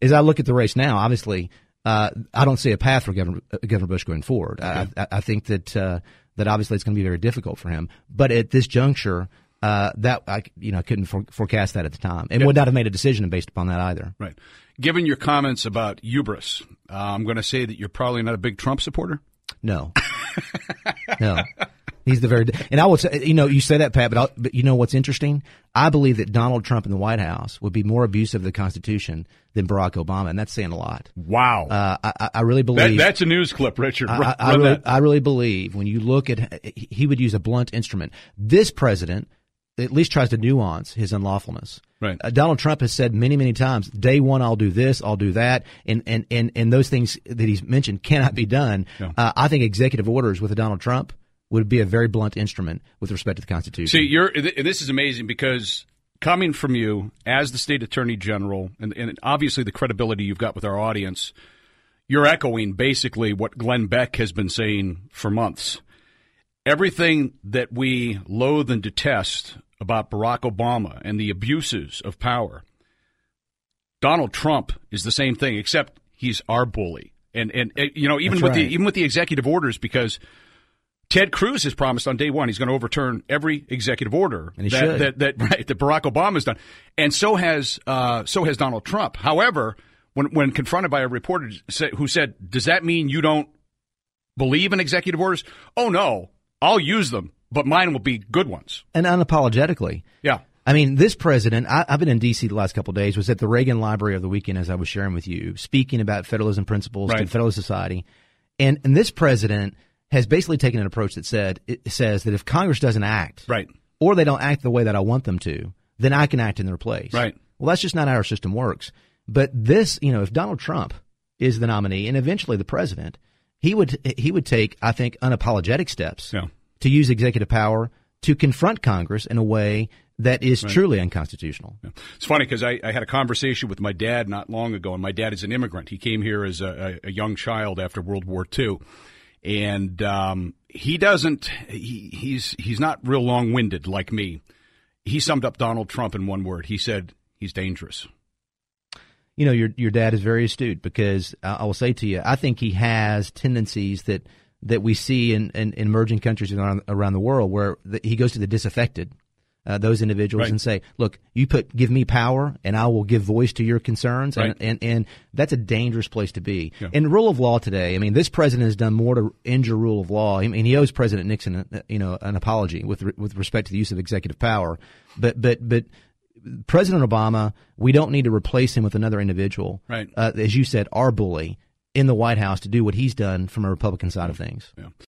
as I look at the race now, obviously, I don't see a path for Governor Bush going forward. Okay. I think that obviously it's going to be very difficult for him. But at this juncture, that I couldn't forecast that at the time, and would not have made a decision based upon that either. Right. Given your comments about hubris, I'm going to say that you're probably not a big Trump supporter. No, no. He's and I would say, you say that, Pat, but you know what's interesting? I believe that Donald Trump in the White House would be more abusive of the Constitution than Barack Obama, and that's saying a lot. Wow. I really believe that's a news clip, Richard. I really believe when you look at, he would use a blunt instrument. This president at least tries to nuance his unlawfulness. Right. Donald Trump has said many, many times, day one, I'll do this, I'll do that. And those things that he's mentioned cannot be done. Yeah. I think executive orders with Donald Trump would be a very blunt instrument with respect to the Constitution. See, this is amazing because coming from you as the state attorney general and obviously the credibility you've got with our audience, you're echoing basically what Glenn Beck has been saying for months. Everything that we loathe and detest about Barack Obama and the abuses of power, Donald Trump is the same thing, except he's our bully. And even with the executive orders, because Ted Cruz has promised on day one he's going to overturn every executive order that Barack Obama's done, and so has Donald Trump. However, when confronted by a reporter who said, "Does that mean you don't believe in executive orders?" "Oh no, I'll use them, but mine will be good ones." And unapologetically. Yeah. I mean, this president, I've been in D.C. the last couple of days, was at the Reagan Library over the weekend, as I was sharing with you, speaking about federalism principles to Federalist Society. And this president has basically taken an approach that says that if Congress doesn't act, or they don't act the way that I want them to, then I can act in their place. Right. Well, that's just not how our system works. But this, if Donald Trump is the nominee and eventually the president, he would take, I think, unapologetic steps to use executive power to confront Congress in a way that is truly unconstitutional. Yeah. It's funny because I had a conversation with my dad not long ago, and my dad is an immigrant. He came here as a young child after World War II. And he's not real long-winded like me. He summed up Donald Trump in one word. He said, he's dangerous. Your dad is very astute because I will say to you, I think he has tendencies that we see in emerging countries around the world where he goes to the disaffected, those individuals, and say, look, give me power and I will give voice to your concerns. And that's a dangerous place to be. Yeah. In rule of law today, I mean, this president has done more to injure rule of law. I mean, he owes President Nixon, an apology with respect to the use of executive power. But President Obama, we don't need to replace him with another individual. Right. As you said, our bully in the White House to do what he's done from a Republican side of things. Yeah.